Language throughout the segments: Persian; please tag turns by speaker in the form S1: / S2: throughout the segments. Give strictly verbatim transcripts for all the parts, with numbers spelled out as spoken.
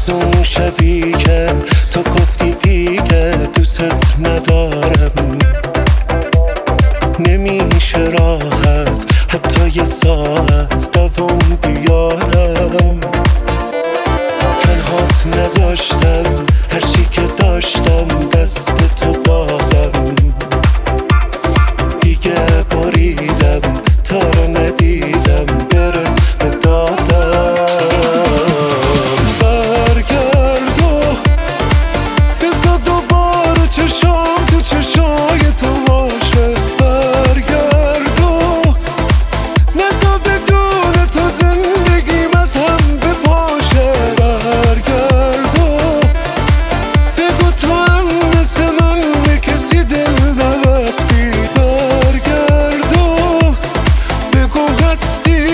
S1: از اون شبی که تو گفتی دیگه دوست ندارم، نمیشه راحت حتی یه ساعت دوام بیارم. تنهات نذاشتم، هرچی که داشتم دست تو دادم، دیگه بریدم تا رو ندیدم برس به دادم. برگرد و بذار دوباره چشام تو چشای تو باشه. برگرد و نذار بدون تو زندگیم از هم بپاشه. برگرد و بگو تو هم مثل من به کسی دل نبستی. برگرد و بگو هستی.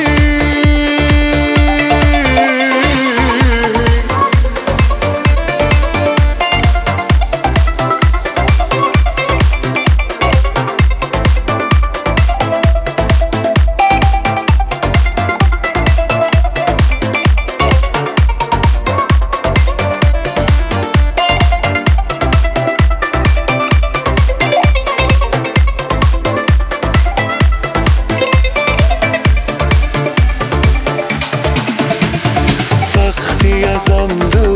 S1: وقتی ازم دور